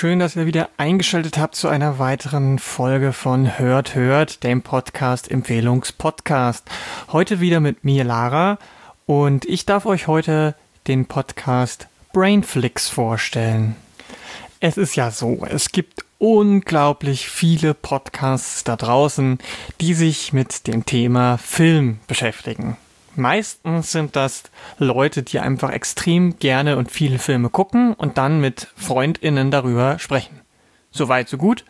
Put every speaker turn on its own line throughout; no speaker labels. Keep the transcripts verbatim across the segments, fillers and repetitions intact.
schön, dass ihr wieder eingeschaltet habt zu einer weiteren Folge von Hört, Hört, dem Podcast-Empfehlungspodcast. Heute wieder mit mir, Lara, und ich darf euch heute den Podcast Brainflix vorstellen. Es ist ja so, es gibt unglaublich viele Podcasts da draußen, die sich mit dem Thema Film beschäftigen. Meistens sind das Leute, die einfach extrem gerne und viele Filme gucken und dann mit FreundInnen darüber sprechen. So weit, so gut.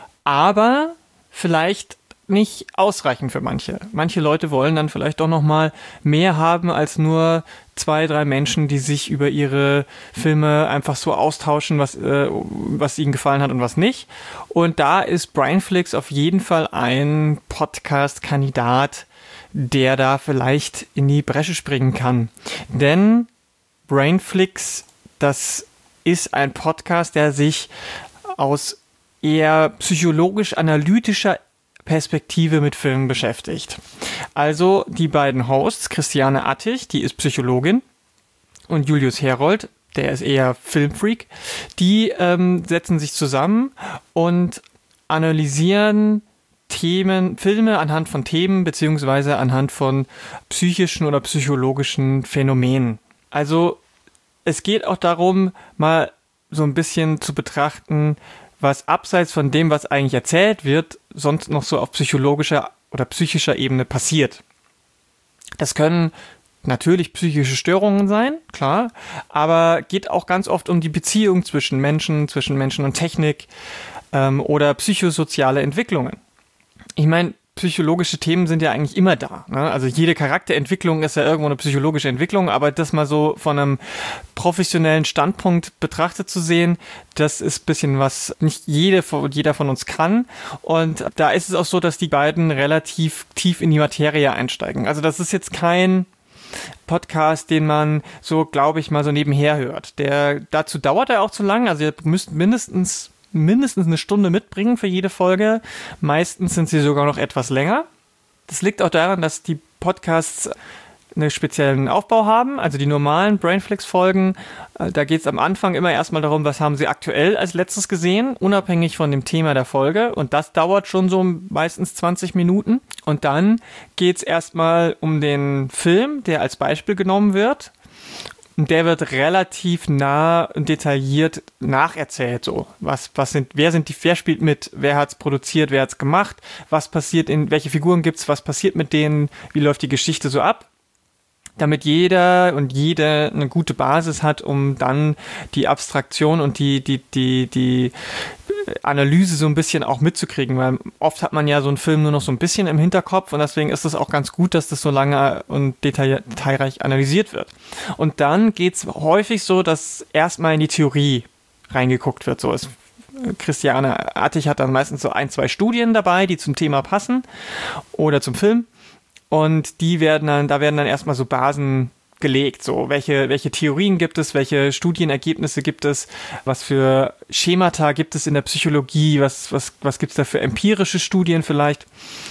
Aber vielleicht nicht ausreichend für manche. Manche Leute wollen dann vielleicht doch nochmal mehr haben als nur zwei, drei Menschen, die sich über ihre Filme einfach so austauschen, was, äh, was ihnen gefallen hat und was nicht. Und da ist Brainflix auf jeden Fall ein Podcast-Kandidat, der da vielleicht in die Bresche springen kann. Denn Brainflix, das ist ein Podcast, der sich aus eher psychologisch-analytischer Perspektive mit Filmen beschäftigt. Also die beiden Hosts, Christiane Attig, die ist Psychologin, und Julius Herold, der ist eher Filmfreak, die ähm, setzen sich zusammen und analysieren Themen, Filme anhand von Themen beziehungsweise anhand von psychischen oder psychologischen Phänomenen. Also es geht auch darum, mal so ein bisschen zu betrachten, was abseits von dem, was eigentlich erzählt wird, sonst noch so auf psychologischer oder psychischer Ebene passiert. Das können natürlich psychische Störungen sein, klar, aber geht auch ganz oft um die Beziehung zwischen Menschen, zwischen Menschen und Technik ähm, oder psychosoziale Entwicklungen. Ich meine, psychologische Themen sind ja eigentlich immer da, ne? Also jede Charakterentwicklung ist ja irgendwo eine psychologische Entwicklung, aber das mal so von einem professionellen Standpunkt betrachtet zu sehen, das ist ein bisschen was nicht jede, jeder von uns kann. Und da ist es auch so, dass die beiden relativ tief in die Materie einsteigen. Also das ist jetzt kein Podcast, den man so, glaube ich, mal so nebenher hört. Der, dazu dauert er auch zu lang, also ihr müsst mindestens mindestens eine Stunde mitbringen für jede Folge. Meistens sind sie sogar noch etwas länger. Das liegt auch daran, dass die Podcasts einen speziellen Aufbau haben. Also die normalen Brainflix-Folgen, da geht es am Anfang immer erstmal darum, was haben sie aktuell als letztes gesehen, unabhängig von dem Thema der Folge. Und das dauert schon so meistens zwanzig Minuten. Und dann geht es erstmal um den Film, der als Beispiel genommen wird. Und der wird relativ nah und detailliert nacherzählt. So, was, was sind, wer sind die, wer spielt mit, wer hat's produziert, wer hat's gemacht, was passiert in, welche Figuren gibt's, was passiert mit denen, wie läuft die Geschichte so ab, damit jeder und jede eine gute Basis hat, um dann die Abstraktion und die, die, die, die Analyse so ein bisschen auch mitzukriegen, weil oft hat man ja so einen Film nur noch so ein bisschen im Hinterkopf und deswegen ist es auch ganz gut, dass das so lange und detail- detailreich analysiert wird. Und dann geht es häufig so, dass erstmal in die Theorie reingeguckt wird. So ist Christiane Attig hat dann meistens so ein, zwei Studien dabei, die zum Thema passen oder zum Film, und die werden dann, da werden dann erstmal so Basen gelegt, so welche, welche Theorien gibt es, welche Studienergebnisse gibt es, was für Schemata gibt es in der Psychologie, was, was, was gibt es da für empirische Studien vielleicht,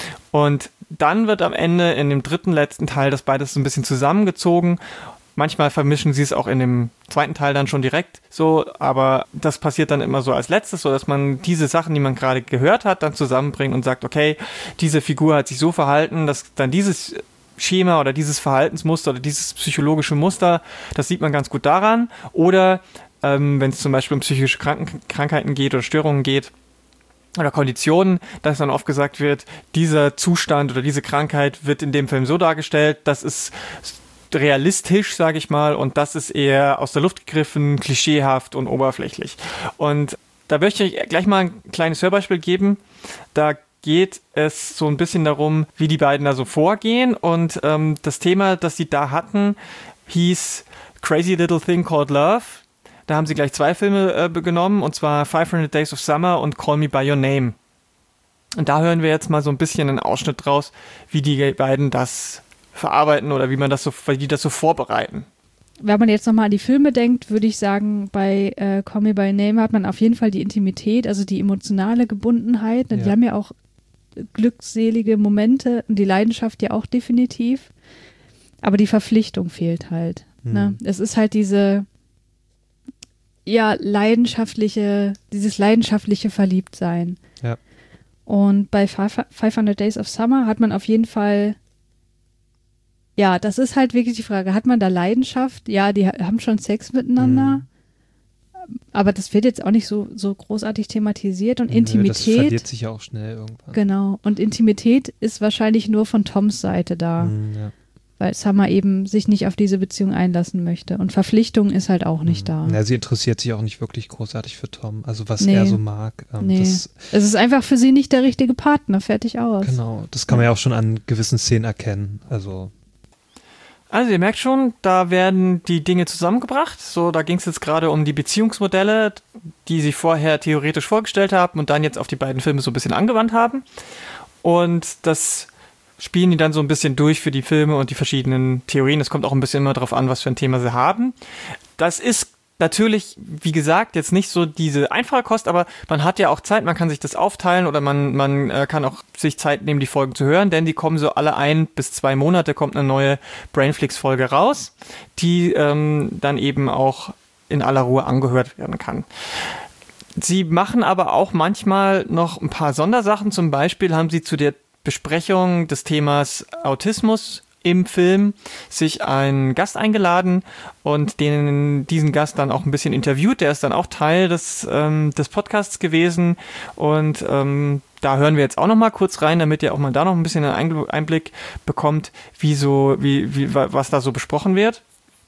und dann wird am Ende in dem dritten, letzten Teil das beides so ein bisschen zusammengezogen. Manchmal vermischen sie es auch in dem zweiten Teil dann schon direkt so, aber das passiert dann immer so als letztes, so dass man diese Sachen, die man gerade gehört hat, dann zusammenbringt und sagt, okay, diese Figur hat sich so verhalten, dass dann dieses Schema oder dieses Verhaltensmuster oder dieses psychologische Muster, das sieht man ganz gut daran. Oder ähm, wenn es zum Beispiel um psychische Kranken- Krankheiten geht oder Störungen geht oder Konditionen, dass dann oft gesagt wird, dieser Zustand oder diese Krankheit wird in dem Film so dargestellt, das ist realistisch, sage ich mal, und das ist eher aus der Luft gegriffen, klischeehaft und oberflächlich. Und da möchte ich gleich mal ein kleines Hörbeispiel geben. Da geht es so ein bisschen darum, wie die beiden da so vorgehen, und ähm, das Thema, das sie da hatten, hieß Crazy Little Thing Called Love. Da haben sie gleich zwei Filme äh, genommen, und zwar five hundred Days of Summer und Call Me By Your Name. Und da hören wir jetzt mal so ein bisschen einen Ausschnitt draus, wie die beiden das verarbeiten oder wie man das so, wie die das so vorbereiten.
Wenn man jetzt nochmal an die Filme denkt, würde ich sagen, bei äh, Call Me By Your Name hat man auf jeden Fall die Intimität, also die emotionale Gebundenheit. Ja. Die haben ja auch glückselige Momente und die Leidenschaft ja auch definitiv. Aber die Verpflichtung fehlt halt. Mhm. Ne? Es ist halt diese, ja, leidenschaftliche, dieses leidenschaftliche Verliebtsein.
Ja.
Und bei fünfhundert Days of Summer hat man auf jeden Fall, ja, das ist halt wirklich die Frage, hat man da Leidenschaft? Ja, die haben schon Sex miteinander, mhm. aber das wird jetzt auch nicht so, so großartig thematisiert. Und
Nö,
Intimität.
Das verliert sich ja auch schnell irgendwann.
Genau, und Intimität ist wahrscheinlich nur von Toms Seite da.
Mhm, ja.
Weil Summer eben sich nicht auf diese Beziehung einlassen möchte. Und Verpflichtung ist halt auch nicht da.
Ja, sie interessiert sich auch nicht wirklich großartig für Tom, also was
nee.
er so mag. Ähm,
nee.
das,
es ist einfach für sie nicht der richtige Partner, fertig aus.
Genau, das kann man ja auch schon an gewissen Szenen erkennen. Also,
also ihr merkt schon, da werden die Dinge zusammengebracht. So, da ging es jetzt gerade um die Beziehungsmodelle, die sie vorher theoretisch vorgestellt haben und dann jetzt auf die beiden Filme so ein bisschen angewandt haben. Und das spielen die dann so ein bisschen durch für die Filme und die verschiedenen Theorien. Es kommt auch ein bisschen immer darauf an, was für ein Thema sie haben. Das ist natürlich, wie gesagt, jetzt nicht so diese einfache Kost, aber man hat ja auch Zeit, man kann sich das aufteilen oder man, man äh, kann auch sich Zeit nehmen, die Folgen zu hören, denn die kommen so alle ein bis zwei Monate, kommt eine neue Brainflix-Folge raus, die ähm, dann eben auch in aller Ruhe angehört werden kann. Sie machen aber auch manchmal noch ein paar Sondersachen. Zum Beispiel haben sie zu der Besprechung des Themas Autismus im Film sich einen Gast eingeladen und den, diesen Gast dann auch ein bisschen interviewt. Der ist dann auch Teil des, ähm, des Podcasts gewesen und ähm, da hören wir jetzt auch noch mal kurz rein, damit ihr auch mal da noch ein bisschen einen Einblick bekommt, wie so, wie, wie, was da so besprochen wird.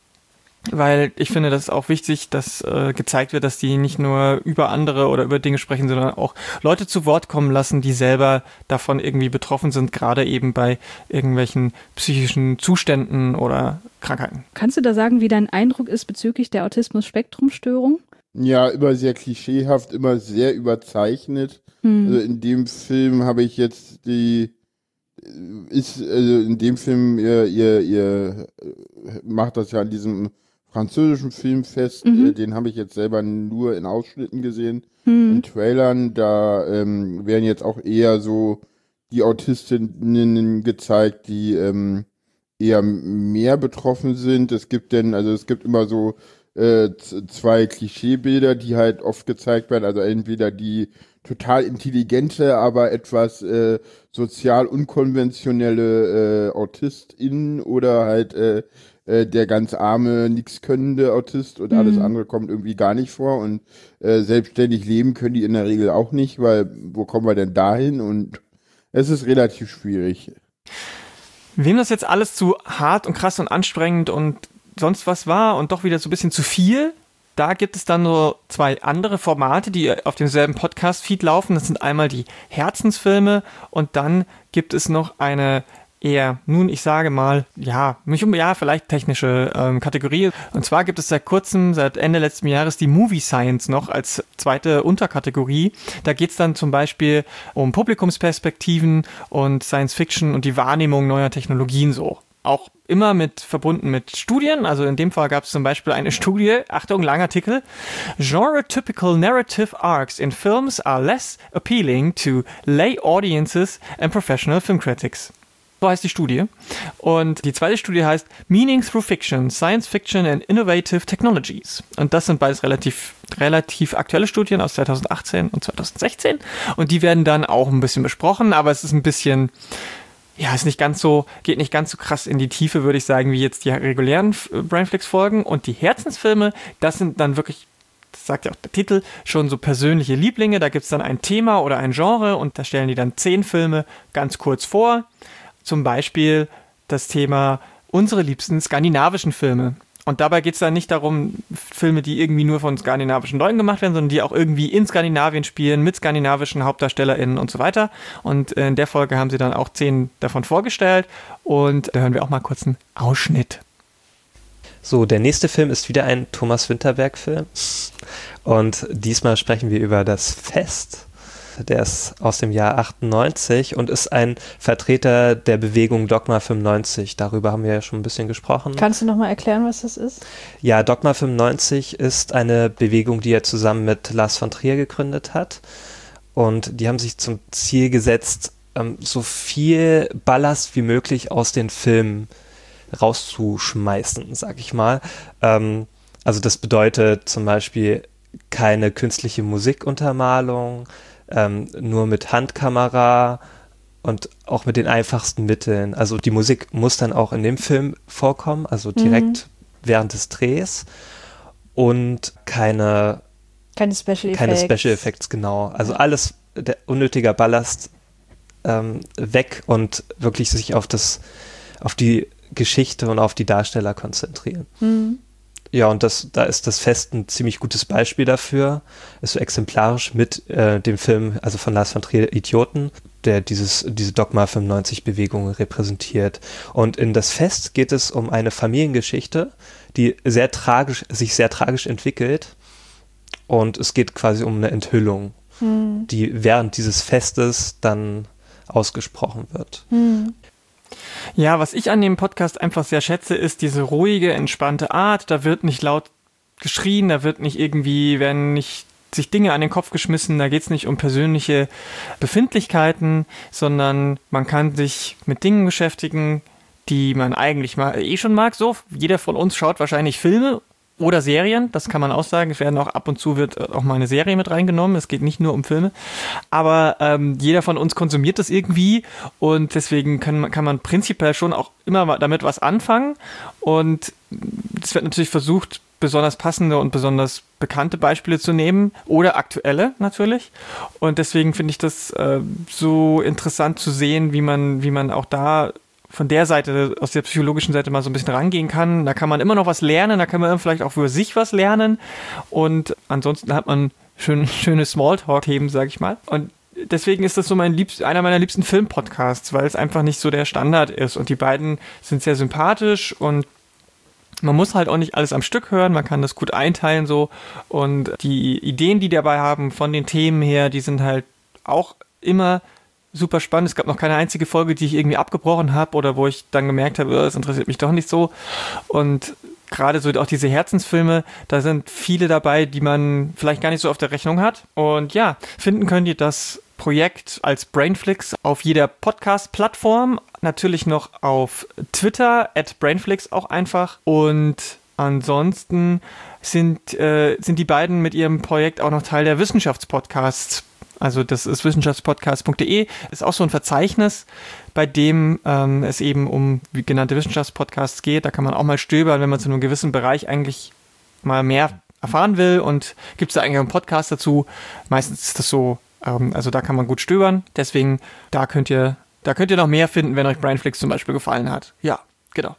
Weil ich finde, das ist auch wichtig, dass äh, gezeigt wird, dass die nicht nur über andere oder über Dinge sprechen, sondern auch Leute zu Wort kommen lassen, die selber davon irgendwie betroffen sind, gerade eben bei irgendwelchen psychischen Zuständen oder Krankheiten.
Kannst du da sagen, wie dein Eindruck ist bezüglich der Autismus-Spektrum-Störung?
Ja, immer sehr klischeehaft, immer sehr überzeichnet. Hm. Also in dem Film habe ich jetzt die ist, also in dem Film, ihr, ihr, ihr macht das ja an diesem französischen Film fest, mhm. den habe ich jetzt selber nur in Ausschnitten gesehen, mhm. in Trailern, da ähm, werden jetzt auch eher so die Autistinnen gezeigt, die ähm, eher mehr betroffen sind. Es gibt denn, also es gibt immer so äh, zwei Klischeebilder, die halt oft gezeigt werden, also entweder die total intelligente, aber etwas äh, sozial unkonventionelle äh, AutistInnen oder halt äh, äh, der ganz arme, nichts könnende Autist und mhm. alles andere kommt irgendwie gar nicht vor und äh, selbstständig leben können die in der Regel auch nicht, weil wo kommen wir denn dahin? Und es ist relativ schwierig.
Wem das jetzt alles zu hart und krass und anstrengend und sonst was war und doch wieder so ein bisschen zu viel, da gibt es dann nur zwei andere Formate, die auf demselben Podcast-Feed laufen. Das sind einmal die Herzensfilme und dann gibt es noch eine eher, nun ich sage mal, ja, nicht um, ja, vielleicht technische ähm, Kategorie. Und zwar gibt es seit kurzem, seit Ende letzten Jahres, die Movie Science noch als zweite Unterkategorie. Da geht es dann zum Beispiel um Publikumsperspektiven und Science Fiction und die Wahrnehmung neuer Technologien so. Auch immer mit verbunden mit Studien, also in dem Fall gab es zum Beispiel eine Studie, Achtung, langer Artikel, Genre-typical narrative arcs in films are less appealing to lay audiences and professional film critics. So heißt die Studie. Und die zweite Studie heißt Meaning Through Fiction, Science Fiction and Innovative Technologies. Und das sind beides relativ, relativ aktuelle Studien aus zweitausendachtzehn und zweitausendsechzehn. Und die werden dann auch ein bisschen besprochen, aber es ist ein bisschen... Ja, ist nicht ganz so, geht nicht ganz so krass in die Tiefe, würde ich sagen, wie jetzt die regulären Brainflix-Folgen. Und die Herzensfilme, das sind dann wirklich, das sagt ja auch der Titel, schon so persönliche Lieblinge. Da gibt es dann ein Thema oder ein Genre und da stellen die dann zehn Filme ganz kurz vor. Zum Beispiel das Thema unsere liebsten skandinavischen Filme. Und dabei geht es dann nicht darum, Filme, die irgendwie nur von skandinavischen Leuten gemacht werden, sondern die auch irgendwie in Skandinavien spielen, mit skandinavischen HauptdarstellerInnen und so weiter. Und in der Folge haben sie dann auch zehn davon vorgestellt. Und da hören wir auch mal kurz einen Ausschnitt.
So, der nächste Film ist wieder ein Thomas Winterberg-Film. Und diesmal sprechen wir über Das Fest. Der ist aus dem Jahr achtundneunzig und ist ein Vertreter der Bewegung Dogma fünfundneunzig. Darüber haben wir ja schon ein bisschen gesprochen.
Kannst du nochmal erklären, was das ist?
Ja, Dogma fünfundneunzig ist eine Bewegung, die er zusammen mit Lars von Trier gegründet hat. Und die haben sich zum Ziel gesetzt, so viel Ballast wie möglich aus den Filmen rauszuschmeißen, sag ich mal. Also das bedeutet zum Beispiel keine künstliche Musikuntermalung, ähm, nur mit Handkamera und auch mit den einfachsten Mitteln. Also die Musik muss dann auch in dem Film vorkommen, also direkt mhm. während des Drehs und keine
keine Special Effects.
Keine Special Effects, genau. Also ja. alles, der unnötiger Ballast ähm, weg und wirklich sich auf das, auf die Geschichte und auf die Darsteller konzentrieren. Mhm. Ja, und das, da ist das Fest ein ziemlich gutes Beispiel dafür. Ist so exemplarisch mit äh, dem Film, also von Lars von Trier, Idioten, der dieses, diese Dogma fünfundneunzig-Bewegung repräsentiert. Und in das Fest geht es um eine Familiengeschichte, die sehr tragisch, sich sehr tragisch entwickelt. Und es geht quasi um eine Enthüllung, hm. die während dieses Festes dann ausgesprochen wird.
Hm. Ja, was ich an dem Podcast einfach sehr schätze, ist diese ruhige, entspannte Art. Da wird nicht laut geschrien, da wird nicht irgendwie, werden nicht sich Dinge an den Kopf geschmissen, da geht es nicht um persönliche Befindlichkeiten, sondern man kann sich mit Dingen beschäftigen, die man eigentlich mal eh schon mag. So, jeder von uns schaut wahrscheinlich Filme oder Serien, das kann man auch sagen. Es werden auch ab und zu wird auch mal eine Serie mit reingenommen. Es geht nicht nur um Filme. Aber ähm, jeder von uns konsumiert das irgendwie und deswegen kann, kann man prinzipiell schon auch immer damit was anfangen. Und es wird natürlich versucht, besonders passende und besonders bekannte Beispiele zu nehmen oder aktuelle natürlich. Und deswegen finde ich das äh, so interessant zu sehen, wie man, wie man auch da von der Seite, aus der psychologischen Seite mal so ein bisschen rangehen kann. Da kann man immer noch was lernen, da kann man vielleicht auch für sich was lernen und ansonsten hat man schön, schöne Smalltalk-Themen, sag ich mal. Und deswegen ist das so mein liebst, einer meiner liebsten Filmpodcasts, weil es einfach nicht so der Standard ist und die beiden sind sehr sympathisch und man muss halt auch nicht alles am Stück hören, man kann das gut einteilen so und die Ideen, die die dabei haben von den Themen her, die sind halt auch immer super spannend. Es gab noch keine einzige Folge, die ich irgendwie abgebrochen habe oder wo ich dann gemerkt habe, es interessiert mich doch nicht so. Und gerade so auch diese Herzensfilme, da sind viele dabei, die man vielleicht gar nicht so auf der Rechnung hat. Und ja, finden könnt ihr das Projekt als Brainflix auf jeder Podcast-Plattform, natürlich noch auf Twitter, at Brainflix auch einfach. Und ansonsten sind, äh, sind die beiden mit ihrem Projekt auch noch Teil der Wissenschaftspodcasts. Also das ist wissenschaftspodcast punkt de, ist auch so ein Verzeichnis, bei dem ähm, es eben um wie genannte Wissenschaftspodcasts geht. Da kann man auch mal stöbern, wenn man zu einem gewissen Bereich eigentlich mal mehr erfahren will und gibt es da eigentlich einen Podcast dazu. Meistens ist das so, ähm, also da kann man gut stöbern. Deswegen, da könnt ihr, da könnt ihr noch mehr finden, wenn euch Brainflix zum Beispiel gefallen hat. Ja, genau.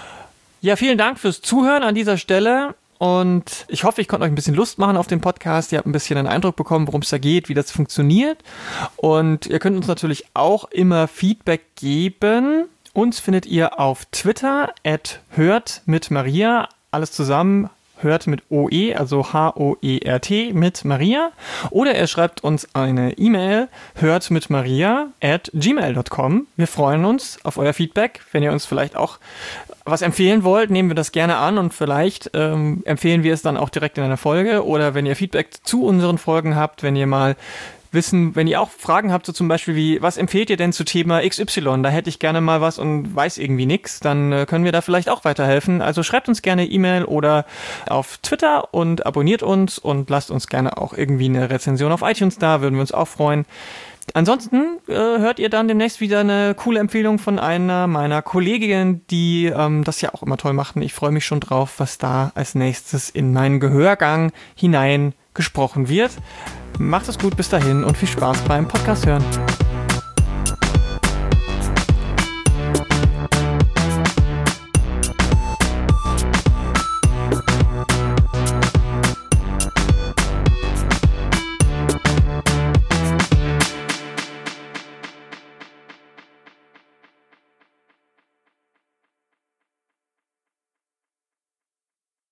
Ja, vielen Dank fürs Zuhören an dieser Stelle. Und ich hoffe, ich konnte euch ein bisschen Lust machen auf den Podcast. Ihr habt ein bisschen einen Eindruck bekommen, worum es da geht, wie das funktioniert. Und ihr könnt uns natürlich auch immer Feedback geben. Uns findet ihr auf Twitter at hört mit Maria. Alles zusammen, hört mit O E, also H O E R T mit Maria. Oder ihr schreibt uns eine E-Mail, hört mit Maria at gmail punkt com. Wir freuen uns auf euer Feedback. Wenn ihr uns vielleicht auch was empfehlen wollt, nehmen wir das gerne an und vielleicht ähm, empfehlen wir es dann auch direkt in einer Folge oder wenn ihr Feedback zu unseren Folgen habt, wenn ihr mal wissen, wenn ihr auch Fragen habt, so zum Beispiel wie, was empfehlt ihr denn zu Thema X Y, da hätte ich gerne mal was und weiß irgendwie nichts, dann äh, können wir da vielleicht auch weiterhelfen. Also schreibt uns gerne E-Mail oder auf Twitter und abonniert uns und lasst uns gerne auch irgendwie eine Rezension auf iTunes da, würden wir uns auch freuen. Ansonsten äh, hört ihr dann demnächst wieder eine coole Empfehlung von einer meiner Kolleginnen, die ähm, das ja auch immer toll machen. Ich freue mich schon drauf, was da als nächstes in meinen Gehörgang hinein gesprochen wird. Macht es gut bis dahin und viel Spaß beim Podcast hören.